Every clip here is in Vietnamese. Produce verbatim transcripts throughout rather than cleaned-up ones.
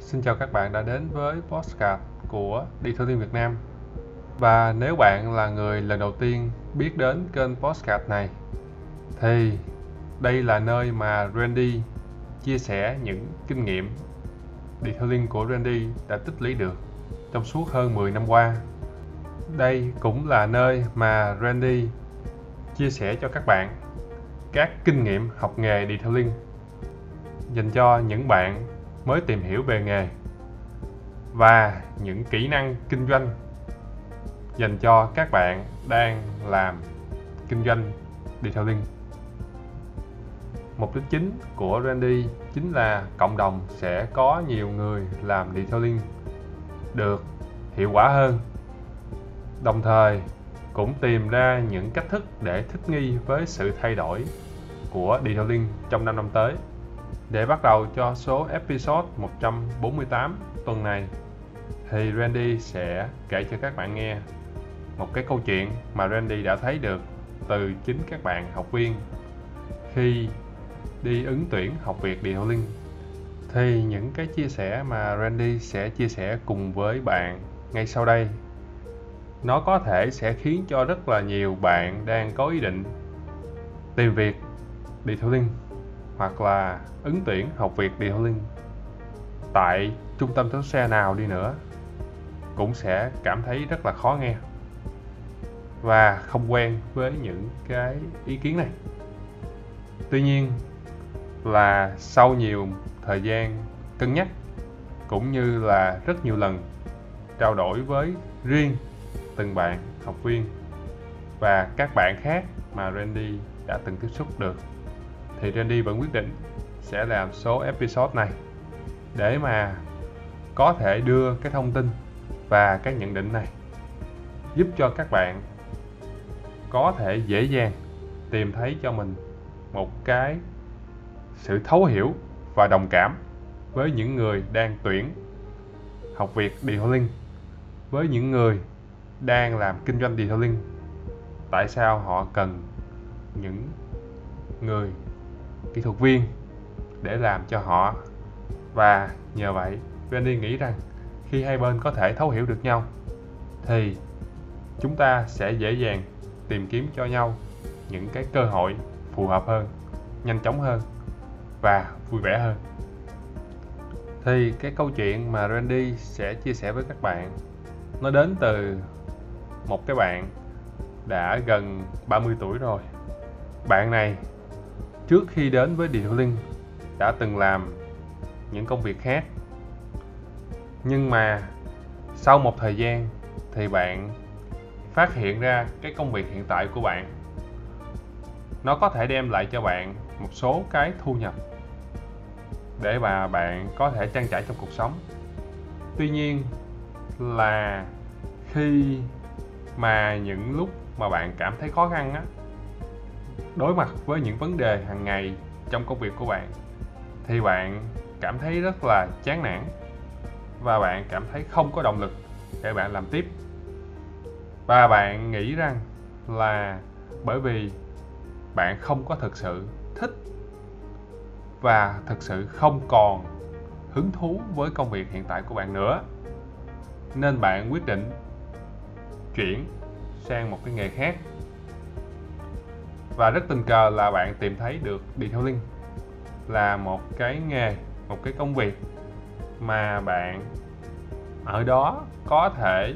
Xin chào các bạn đã đến với podcast của Detailing Việt Nam. Và nếu bạn là người lần đầu tiên biết đến kênh podcast này thì đây là nơi mà Randy chia sẻ những kinh nghiệm detailing của Randy đã tích lũy được trong suốt hơn mười năm qua. Đây cũng là nơi mà Randy chia sẻ cho các bạn các kinh nghiệm học nghề detailing dành cho những bạn mới tìm hiểu về nghề và những kỹ năng kinh doanh dành cho các bạn đang làm kinh doanh detailing. Mục đích chính của Randy chính là cộng đồng sẽ có nhiều người làm detailing được hiệu quả hơn, đồng thời cũng tìm ra những cách thức để thích nghi với sự thay đổi của detailing trong năm năm tới. Để bắt đầu cho số episode một trăm bốn mươi tám tuần này thì Randy sẽ kể cho các bạn nghe một cái câu chuyện mà Randy đã thấy được từ chính các bạn học viên khi đi ứng tuyển học việc detailing. Thì những cái chia sẻ mà Randy sẽ chia sẻ cùng với bạn ngay sau đây, nó có thể sẽ khiến cho rất là nhiều bạn đang có ý định tìm việc detailing hoặc là ứng tuyển học việc detailing tại trung tâm sửa xe nào đi nữa cũng sẽ cảm thấy rất là khó nghe và không quen với những cái ý kiến này. Tuy nhiên là sau nhiều thời gian cân nhắc cũng như là rất nhiều lần trao đổi với riêng từng bạn học viên và các bạn khác mà Randy đã từng tiếp xúc được, thì Randy vẫn quyết định sẽ làm số episode này để mà có thể đưa cái thông tin và cái nhận định này giúp cho các bạn có thể dễ dàng tìm thấy cho mình một cái sự thấu hiểu và đồng cảm với những người đang tuyển học việc detailing, với những người đang làm kinh doanh detailing. Tại sao họ cần những người kỹ thuật viên để làm cho họ, và nhờ vậy Randy nghĩ rằng khi hai bên có thể thấu hiểu được nhau thì chúng ta sẽ dễ dàng tìm kiếm cho nhau những cái cơ hội phù hợp hơn, nhanh chóng hơn và vui vẻ hơn. Thì cái câu chuyện mà Randy sẽ chia sẻ với các bạn nó đến từ một cái bạn đã gần ba mươi tuổi rồi. Bạn này trước khi đến với detailing đã từng làm những công việc khác, nhưng mà sau một thời gian thì bạn phát hiện ra cái công việc hiện tại của bạn nó có thể đem lại cho bạn một số cái thu nhập để mà bạn có thể trang trải trong cuộc sống. Tuy nhiên là khi mà những lúc mà bạn cảm thấy khó khăn á, đối mặt với những vấn đề hàng ngày trong công việc của bạn, thì bạn cảm thấy rất là chán nản và bạn cảm thấy không có động lực để bạn làm tiếp. Và bạn nghĩ rằng là bởi vì bạn không có thực sự thích và thực sự không còn hứng thú với công việc hiện tại của bạn nữa, nên bạn quyết định chuyển sang một cái nghề khác. Và rất tình cờ là bạn tìm thấy được detailing là một cái nghề, một cái công việc mà bạn ở đó có thể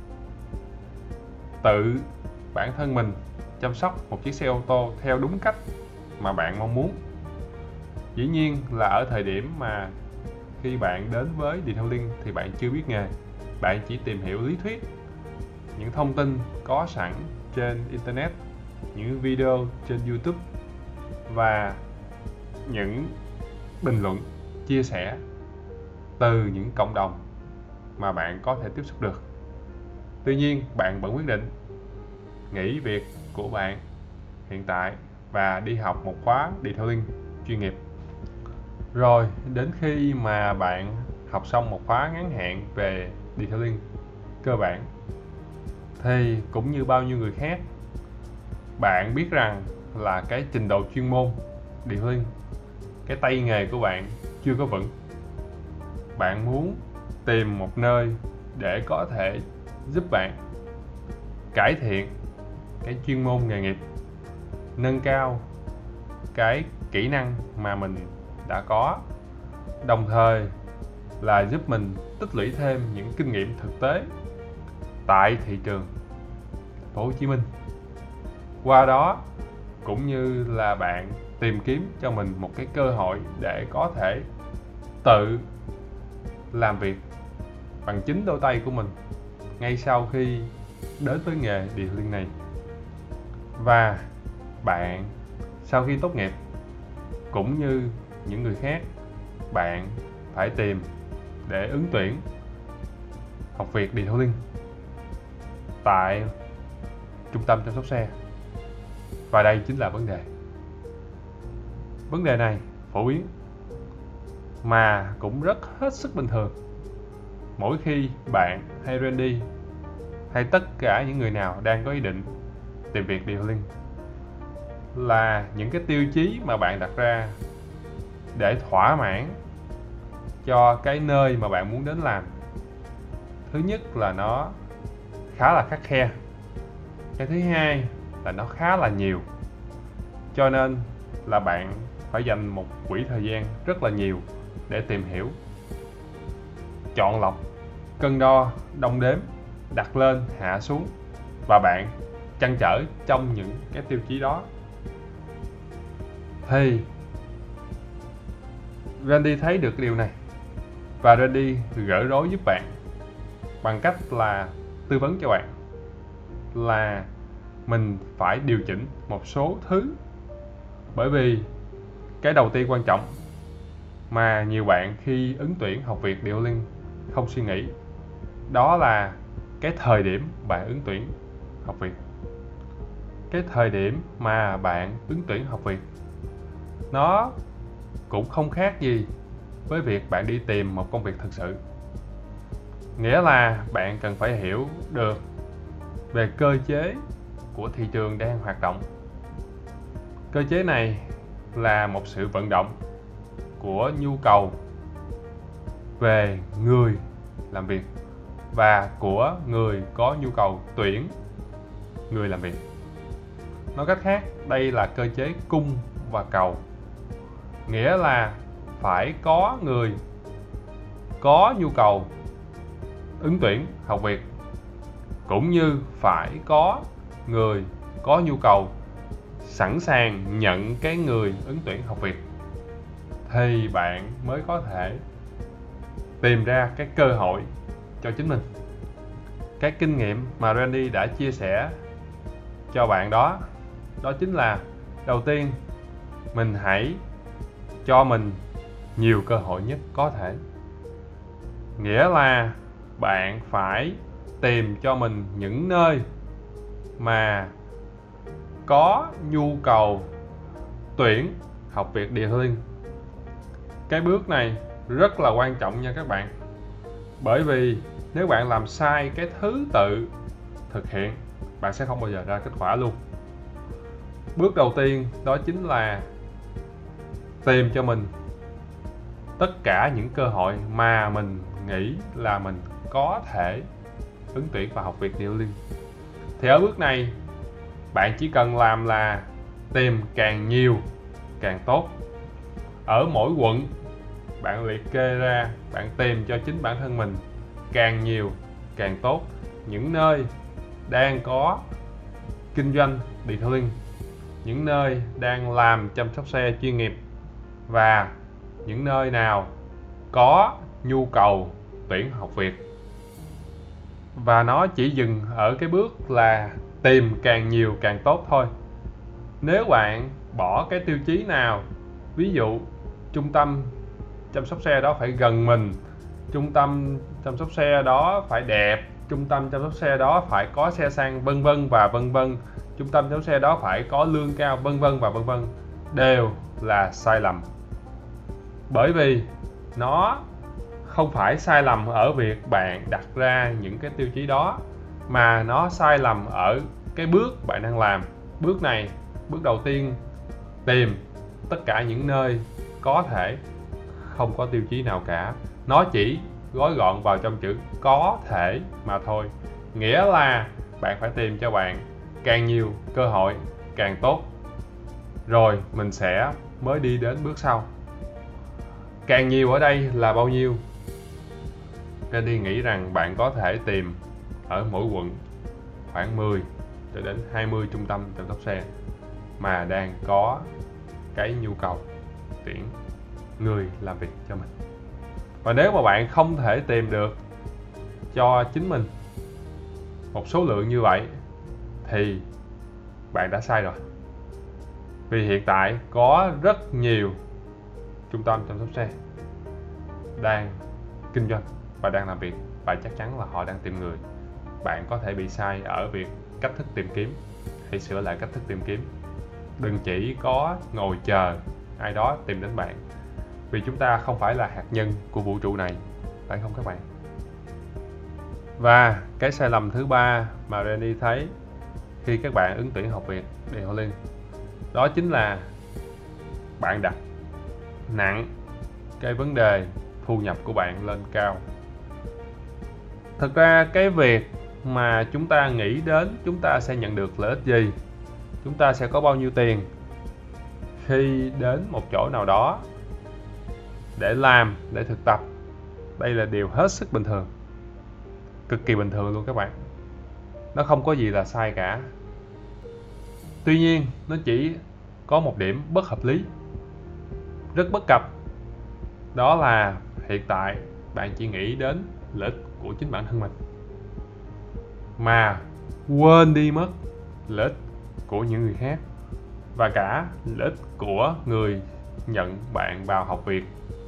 tự bản thân mình chăm sóc một chiếc xe ô tô theo đúng cách mà bạn mong muốn. Dĩ nhiên là ở thời điểm mà khi bạn đến với detailing thì bạn chưa biết nghề, bạn chỉ tìm hiểu lý thuyết, những thông tin có sẵn trên internet, những video trên YouTube và những bình luận chia sẻ từ những cộng đồng mà bạn có thể tiếp xúc được. Tuy nhiên bạn vẫn quyết định nghỉ việc của bạn hiện tại và đi học một khóa detailing chuyên nghiệp. Rồi đến khi mà bạn học xong một khóa ngắn hạn về detailing cơ bản thì cũng như bao nhiêu người khác, bạn biết rằng là cái trình độ chuyên môn detailing, cái tay nghề của bạn chưa có vững. bạn muốn tìm một nơi để có thể giúp bạn cải thiện cái chuyên môn nghề nghiệp, nâng cao cái kỹ năng mà mình đã có, đồng thời là giúp mình tích lũy thêm những kinh nghiệm thực tế tại thị trường thành phố Hồ Chí Minh. Qua đó cũng như là bạn tìm kiếm cho mình một cái cơ hội để có thể tự làm việc bằng chính đôi tay của mình ngay sau khi đến với nghề detailing này. Và bạn sau khi tốt nghiệp cũng như những người khác, bạn phải tìm để ứng tuyển học việc detailing tại trung tâm chăm sóc xe. Và đây chính là vấn đề. Vấn đề này phổ biến mà cũng rất hết sức bình thường mỗi khi bạn hay Randy hay tất cả những người nào đang có ý định tìm việc detailing, là những cái tiêu chí mà bạn đặt ra để thỏa mãn cho cái nơi mà bạn muốn đến làm. Thứ nhất là nó khá là khắt khe. Cái thứ hai là nó khá là nhiều. Cho nên là bạn phải dành một quỹ thời gian rất là nhiều để tìm hiểu, chọn lọc, cân đo, đong đếm, đặt lên, hạ xuống, và bạn trăn trở trong những cái tiêu chí đó. Thì Randy thấy được điều này và Randy gỡ rối giúp bạn bằng cách là tư vấn cho bạn là mình phải điều chỉnh một số thứ. Bởi vì cái đầu tiên quan trọng mà nhiều bạn khi ứng tuyển học việc detailing không suy nghĩ, đó là cái thời điểm bạn ứng tuyển học việc. Cái thời điểm mà bạn ứng tuyển học việc nó cũng không khác gì với việc bạn đi tìm một công việc thực sự. Nghĩa là bạn cần phải hiểu được về cơ chế của thị trường đang hoạt động. Cơ chế này là một sự vận động của nhu cầu về người làm việc và của người có nhu cầu tuyển người làm việc. Nói cách khác, đây là cơ chế cung và cầu. Nghĩa là phải có người có nhu cầu ứng tuyển học việc, cũng như phải có người có nhu cầu sẵn sàng nhận cái người ứng tuyển học việc, thì bạn mới có thể tìm ra cái cơ hội cho chính mình. Cái kinh nghiệm mà Randy đã chia sẻ cho bạn đó, đó chính là đầu tiên, mình hãy cho mình nhiều cơ hội nhất có thể. Nghĩa là bạn phải tìm cho mình những nơi mà có nhu cầu tuyển học việc detailing. Cái bước này rất là quan trọng nha các bạn. Bởi vì nếu bạn làm sai cái thứ tự thực hiện, bạn sẽ không bao giờ ra kết quả luôn. Bước đầu tiên đó chính là tìm cho mình tất cả những cơ hội mà mình nghĩ là mình có thể ứng tuyển vào học việc detailing. Thì ở bước này bạn chỉ cần làm là tìm càng nhiều càng tốt. Ở mỗi quận bạn liệt kê ra, bạn tìm cho chính bản thân mình càng nhiều càng tốt những nơi đang có kinh doanh detailing, những nơi đang làm chăm sóc xe chuyên nghiệp, và những nơi nào có nhu cầu tuyển học việc. Và nó chỉ dừng ở cái bước là tìm càng nhiều càng tốt thôi. Nếu bạn bỏ cái tiêu chí nào, ví dụ trung tâm chăm sóc xe đó phải gần mình, trung tâm chăm sóc xe đó phải đẹp, trung tâm chăm sóc xe đó phải có xe xăng, vân vân và vân vân, trung tâm chăm sóc xe đó phải có lương cao, vân vân và vân vân, đều là sai lầm. Bởi vì nó không phải sai lầm ở việc bạn đặt ra những cái tiêu chí đó, mà nó sai lầm ở cái bước bạn đang làm. Bước này, bước đầu tiên, tìm tất cả những nơi có thể không có tiêu chí nào cả, Nó chỉ gói gọn vào trong chữ có thể mà thôi. Nghĩa là bạn phải tìm cho bạn càng nhiều cơ hội càng tốt, rồi mình sẽ mới đi đến bước sau. Càng nhiều ở đây là bao nhiêu? Randy nghĩ rằng bạn có thể tìm ở mỗi quận khoảng mười cho đến hai mươi trung tâm chăm sóc xe mà đang có cái nhu cầu tuyển người làm việc cho mình. Và nếu mà bạn không thể tìm được cho chính mình một số lượng như vậy thì bạn đã sai rồi. Vì hiện tại có rất nhiều trung tâm chăm sóc xe đang kinh doanh và đang làm việc, và chắc chắn là họ đang tìm người. Bạn có thể bị sai ở việc cách thức tìm kiếm. Hãy sửa lại cách thức tìm kiếm. Đừng chỉ có ngồi chờ ai đó tìm đến bạn, vì chúng ta không phải là hạt nhân của vũ trụ này, phải không các bạn? Và cái sai lầm thứ ba mà Randy thấy khi các bạn ứng tuyển học việc Detailing, đó chính là bạn đặt nặng cái vấn đề thu nhập của bạn lên cao. Thực ra cái việc mà chúng ta nghĩ đến chúng ta sẽ nhận được lợi ích gì, chúng ta sẽ có bao nhiêu tiền khi đến một chỗ nào đó để làm, để thực tập, đây là điều hết sức bình thường, cực kỳ bình thường luôn các bạn. Nó không có gì là sai cả. Tuy nhiên nó chỉ có một điểm bất hợp lý, rất bất cập. Đó là hiện tại bạn chỉ nghĩ đến lợi ích của chính bản thân mình mà quên đi mất lợi ích của những người khác và cả lợi ích của người nhận bạn vào học việc.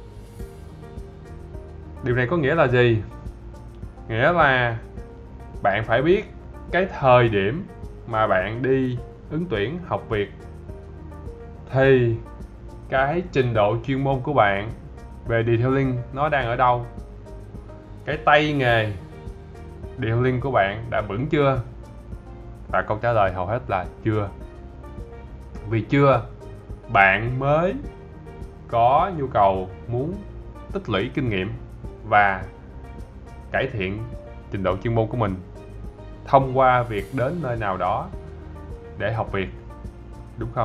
Điều này có nghĩa là gì? Nghĩa là bạn phải biết cái thời điểm mà bạn đi ứng tuyển học việc thì cái trình độ chuyên môn của bạn về Detailing nó đang ở đâu. Cái tay nghề Detailing của bạn đã vững chưa? Và câu trả lời hầu hết là chưa. Vì chưa, bạn mới có nhu cầu muốn tích lũy kinh nghiệm và cải thiện trình độ chuyên môn của mình thông qua việc đến nơi nào đó để học việc, đúng không?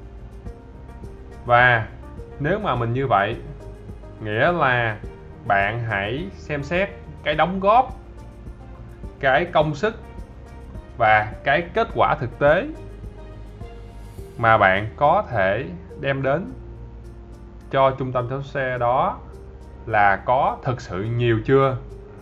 Và nếu mà mình như vậy, nghĩa là bạn hãy xem xét cái đóng góp, cái công sức và cái kết quả thực tế mà bạn có thể đem đến cho trung tâm chăm sóc xe đó là có thực sự nhiều chưa?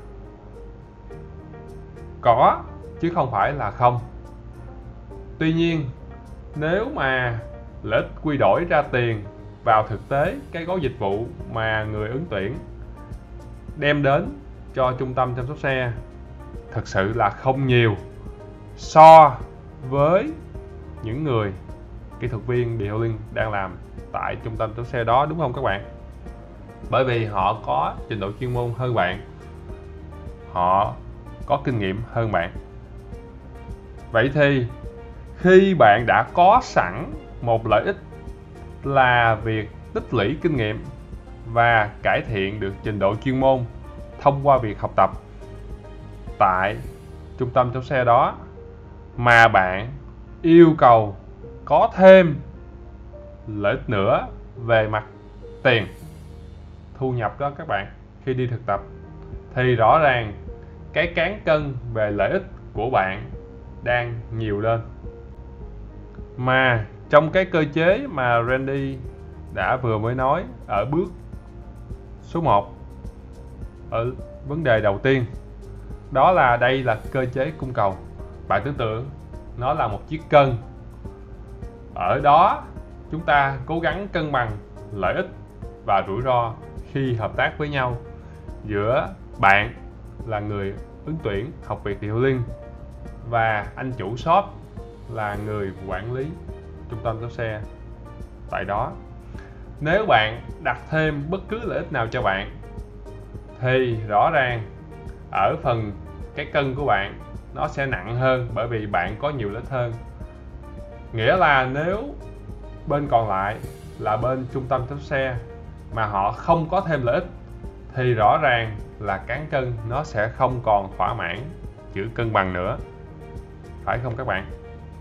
Có, chứ không phải là không. Tuy nhiên, nếu mà lợi ích quy đổi ra tiền vào thực tế cái gói dịch vụ mà người ứng tuyển đem đến cho trung tâm chăm sóc xe thực sự là không nhiều so với những người kỹ thuật viên Detailing đang làm tại trung tâm chăm sóc xe đó, đúng không các bạn? Bởi vì họ có trình độ chuyên môn hơn bạn, họ có kinh nghiệm hơn bạn. Vậy thì khi bạn đã có sẵn một lợi ích là việc tích lũy kinh nghiệm và cải thiện được trình độ chuyên môn thông qua việc học tập tại trung tâm chăm sóc xe đó, mà bạn yêu cầu có thêm lợi ích nữa về mặt tiền, thu nhập đó các bạn, khi đi thực tập, thì rõ ràng cái cán cân về lợi ích của bạn đang nhiều lên. Mà trong cái cơ chế mà Randy đã vừa mới nói ở bước số một, ở vấn đề đầu tiên, đó là đây là cơ chế cung cầu. Bạn tưởng tượng nó là một chiếc cân. Ở đó chúng ta cố gắng cân bằng lợi ích và rủi ro khi hợp tác với nhau giữa bạn là người ứng tuyển học việc Detailing và anh chủ shop là người quản lý trung tâm chăm sóc xe tại đó. Nếu bạn đặt thêm bất cứ lợi ích nào cho bạn thì rõ ràng ở phần cái cân của bạn nó sẽ nặng hơn, bởi vì bạn có nhiều lợi ích hơn. Nghĩa là nếu bên còn lại là bên trung tâm chăm sóc xe mà họ không có thêm lợi ích thì rõ ràng là cán cân nó sẽ không còn thỏa mãn chữ cân bằng nữa, phải không các bạn?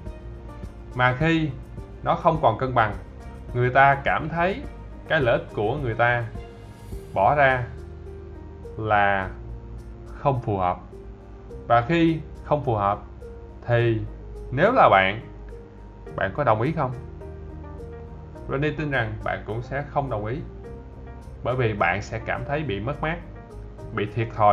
Mà khi nó không còn cân bằng, người ta cảm thấy cái lợi ích của người ta bỏ ra là không phù hợp. Và khi không phù hợp thì nếu là bạn, bạn có đồng ý không? Randy tin rằng bạn cũng sẽ không đồng ý, bởi vì bạn sẽ cảm thấy bị mất mát, bị thiệt thòi.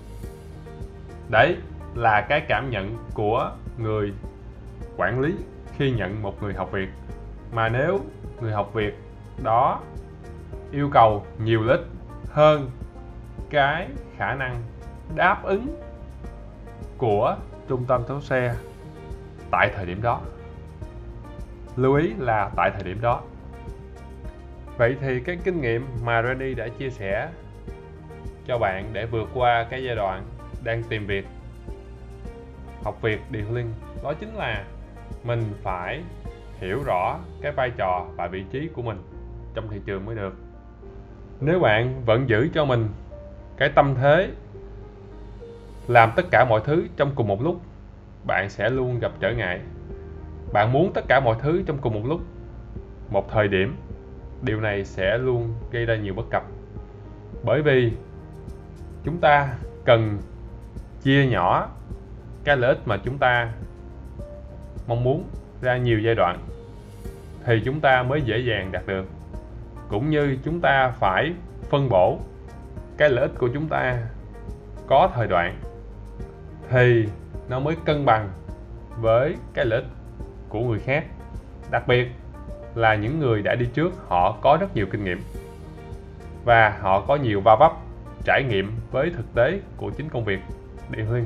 Đấy là cái cảm nhận của người quản lý khi nhận một người học việc. Mà nếu người học việc đó yêu cầu nhiều lợi ích hơn cái khả năng đáp ứng của trung tâm chăm sóc xe tại thời điểm đó, lưu ý là tại thời điểm đó. Vậy thì cái kinh nghiệm mà Randy đã chia sẻ cho bạn để vượt qua cái giai đoạn đang tìm việc, học việc detailing, đó chính là mình phải hiểu rõ cái vai trò và vị trí của mình trong thị trường mới được. Nếu bạn vẫn giữ cho mình cái tâm thế làm tất cả mọi thứ trong cùng một lúc, bạn sẽ luôn gặp trở ngại. Bạn muốn tất cả mọi thứ trong cùng một lúc, một thời điểm, điều này sẽ luôn gây ra nhiều bất cập. Bởi vì chúng ta cần chia nhỏ cái lợi ích mà chúng ta mong muốn ra nhiều giai đoạn thì chúng ta mới dễ dàng đạt được. Cũng như chúng ta phải phân bổ cái lợi ích của chúng ta có thời đoạn thì nó mới cân bằng với cái lợi ích của người khác. Đặc biệt là những người đã đi trước, họ có rất nhiều kinh nghiệm và họ có nhiều va vấp trải nghiệm với thực tế của chính công việc detailing.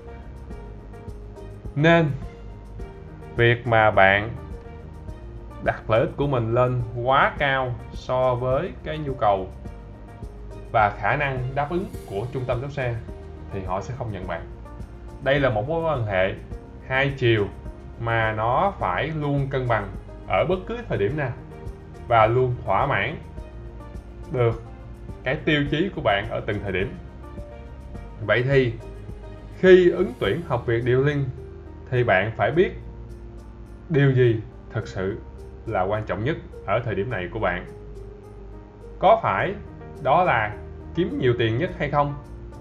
Nên việc mà bạn đặt lợi ích của mình lên quá cao so với cái nhu cầu và khả năng đáp ứng của trung tâm chăm sóc xe thì họ sẽ không nhận bạn. Đây là một mối quan hệ hai chiều mà nó phải luôn cân bằng ở bất cứ thời điểm nào và luôn thỏa mãn được cái tiêu chí của bạn ở từng thời điểm. Vậy thì khi ứng tuyển học việc detailing thì bạn phải biết điều gì thực sự là quan trọng nhất ở thời điểm này của bạn. Có phải đó là kiếm nhiều tiền nhất hay không?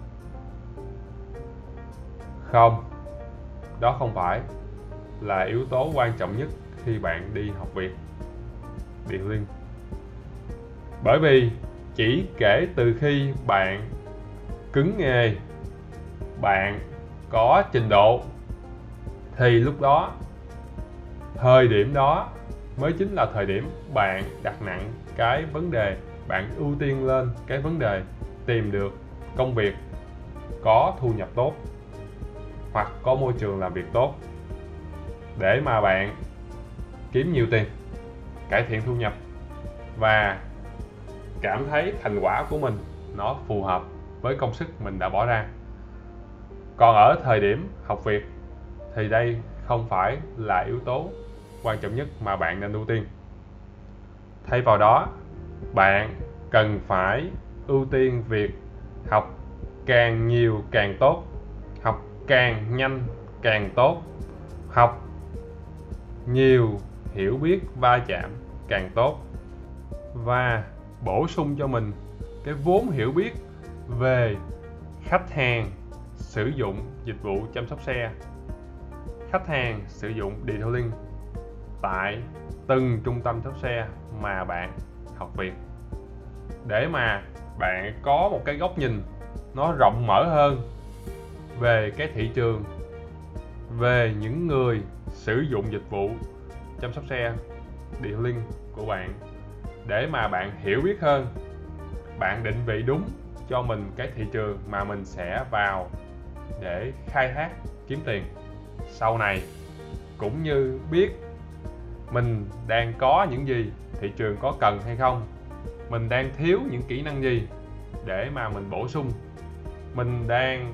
Không, đó không phải là yếu tố quan trọng nhất khi bạn đi học việc detailing. Bởi vì chỉ kể từ khi bạn cứng nghề, bạn có trình độ thì lúc đó, thời điểm đó mới chính là thời điểm bạn đặt nặng cái vấn đề, bạn ưu tiên lên cái vấn đề tìm được công việc có thu nhập tốt hoặc có môi trường làm việc tốt để mà bạn kiếm nhiều tiền, cải thiện thu nhập và cảm thấy thành quả của mình nó phù hợp với công sức mình đã bỏ ra. Còn ở thời điểm học việc thì đây không phải là yếu tố quan trọng nhất mà bạn nên ưu tiên. Thay vào đó, bạn cần phải ưu tiên việc học càng nhiều càng tốt, học càng nhanh càng tốt, học nhiều hiểu biết va chạm càng tốt và bổ sung cho mình cái vốn hiểu biết về khách hàng sử dụng dịch vụ chăm sóc xe, khách hàng sử dụng detailing tại từng trung tâm chăm sóc xe mà bạn học việc, để mà bạn có một cái góc nhìn nó rộng mở hơn về cái thị trường, về những người sử dụng dịch vụ chăm sóc xe detailing của bạn, để mà bạn hiểu biết hơn, bạn định vị đúng cho mình cái thị trường mà mình sẽ vào để khai thác kiếm tiền sau này, cũng như biết mình đang có những gì, thị trường có cần hay không, mình đang thiếu những kỹ năng gì để mà mình bổ sung, mình đang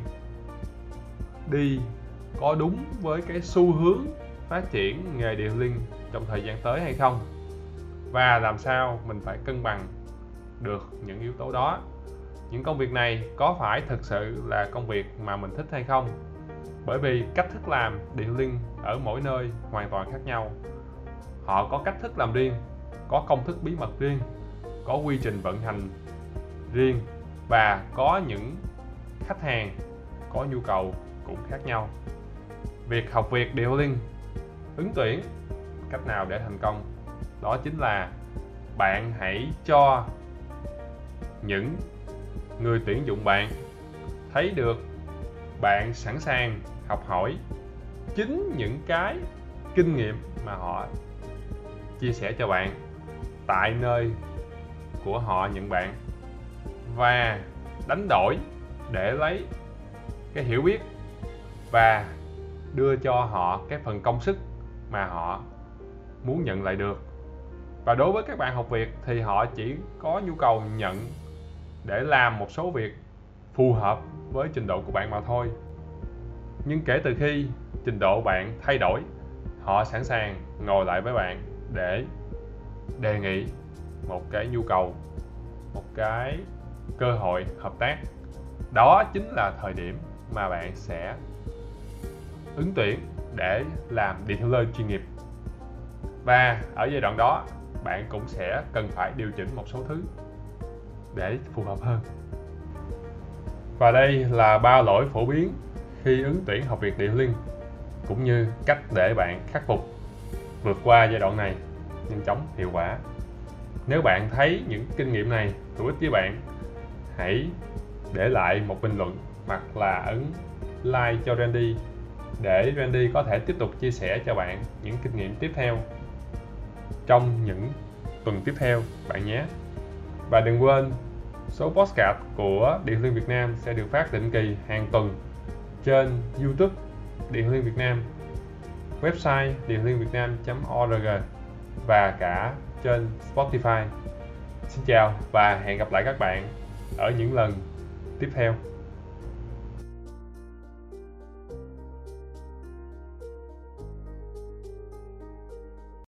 đi có đúng với cái xu hướng phát triển nghề detailing trong thời gian tới hay không, và làm sao mình phải cân bằng được những yếu tố đó những công việc này có phải thực sự là công việc mà mình thích hay không. Bởi vì cách thức làm detailing ở mỗi nơi hoàn toàn khác nhau. Họ có cách thức làm riêng, có công thức bí mật riêng, có quy trình vận hành riêng và có những khách hàng có nhu cầu cũng khác nhau. Việc học việc detailing ứng tuyển, cách nào để thành công? Đó chính là bạn hãy cho những người tuyển dụng bạn thấy được bạn sẵn sàng học hỏi chính những cái kinh nghiệm mà họ chia sẻ cho bạn tại nơi của họ nhận bạn, và đánh đổi để lấy cái hiểu biết và đưa cho họ cái phần công sức mà họ muốn nhận lại được. Và đối với các bạn học việc thì họ chỉ có nhu cầu nhận để làm một số việc phù hợp với trình độ của bạn mà thôi. Nhưng kể từ khi trình độ bạn thay đổi, họ sẵn sàng ngồi lại với bạn để đề nghị một cái nhu cầu, một cái cơ hội hợp tác. Đó chính là thời điểm mà bạn sẽ ứng tuyển để làm detailer chuyên nghiệp. Và ở giai đoạn đó, bạn cũng sẽ cần phải điều chỉnh một số thứ để phù hợp hơn. Và đây là ba lỗi phổ biến khi ứng tuyển học việc detailing, cũng như cách để bạn khắc phục, vượt qua giai đoạn này nhanh chóng, hiệu quả. Nếu bạn thấy những kinh nghiệm này hữu ích với bạn, hãy để lại một bình luận hoặc là ấn like cho Randy để Randy có thể tiếp tục chia sẻ cho bạn những kinh nghiệm tiếp theo trong những tuần tiếp theo bạn nhé. Và đừng quên, số podcast của Detailing Việt Nam sẽ được phát định kỳ hàng tuần trên YouTube Detailing Việt Nam, website detailing việt nam chấm org và cả trên Spotify. Xin chào và hẹn gặp lại các bạn ở những lần tiếp theo.